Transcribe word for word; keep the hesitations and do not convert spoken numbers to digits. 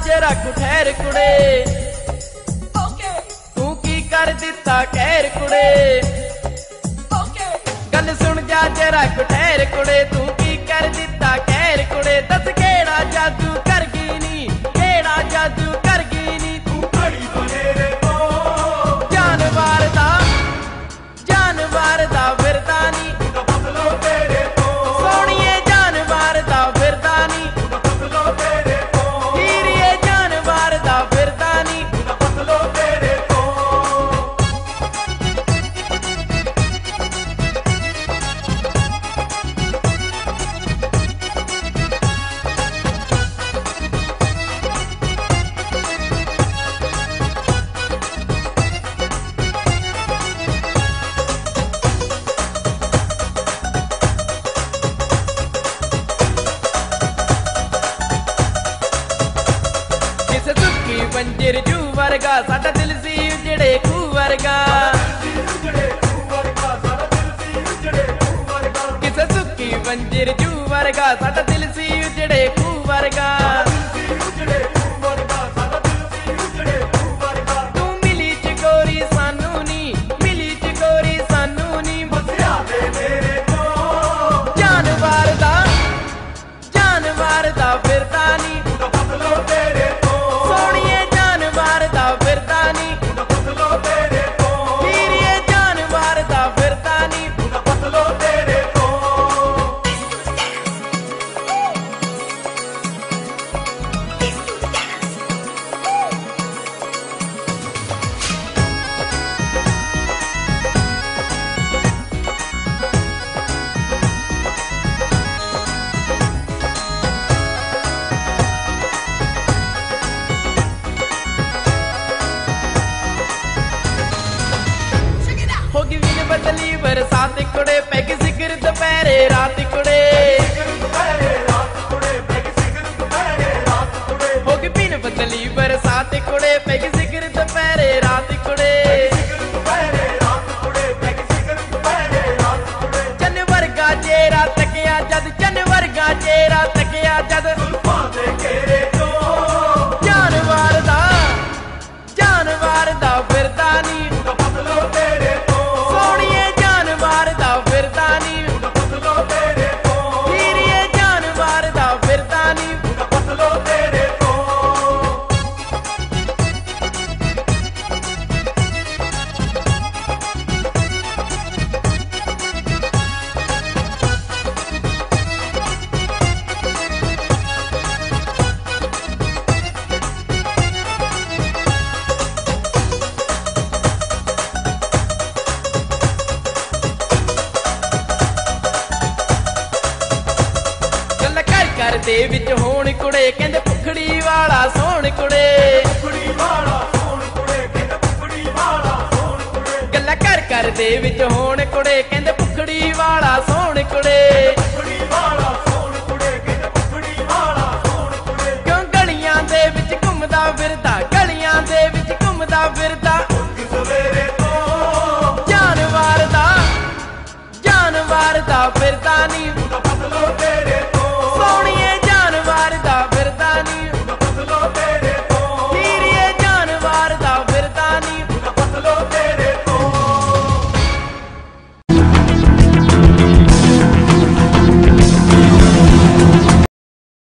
जरा कु ठहर कुड़े तू की कर दिता कहर कुड़े गल सुन जा जरा कु ठहर कुड़े तू की कर दिता कहर कुड़े दस केड़ा जादू कर गई नी केड़ा जादू कर गई नी तू घड़ी बनेरे तो जानवर दा जानवर दा फिरदा नी बदलो तेरे तो सोनिए जानवर दा फिरदा नी बदलो तेरे तो हीरिए जानवर दा फिरदा नी बदलो तेरे तो पंजर जू वर्गा साडा दिल सी उजड़े खू वर्गा किसे सुक्की पंजर जू वर्गा साडा दिल सी उजड़े खू वर्गा तू मिली चकोरी सानू नी मिली चकोरी सानू नी जानवर दा जानवर दा फिरदा नी बदली बरसात कुड़े पैग सिगर दोपहरे रात कुड़े होगी बिन बदली बरसात कुड़े पैग सिगर दोपहरे रात कुड़े चन वर्गा चेहरा तकिया जद चन वर्गा चेहरा तकिया जद जानवर दा जानवर दा फिरदा नी दे विच होण कुड़े कहंदे पुखड़ी वाला सोहण कुड़े गल्ला कर कर दे विच होण कुड़े कहंदे पुखड़ी वाला सोहण कुड़े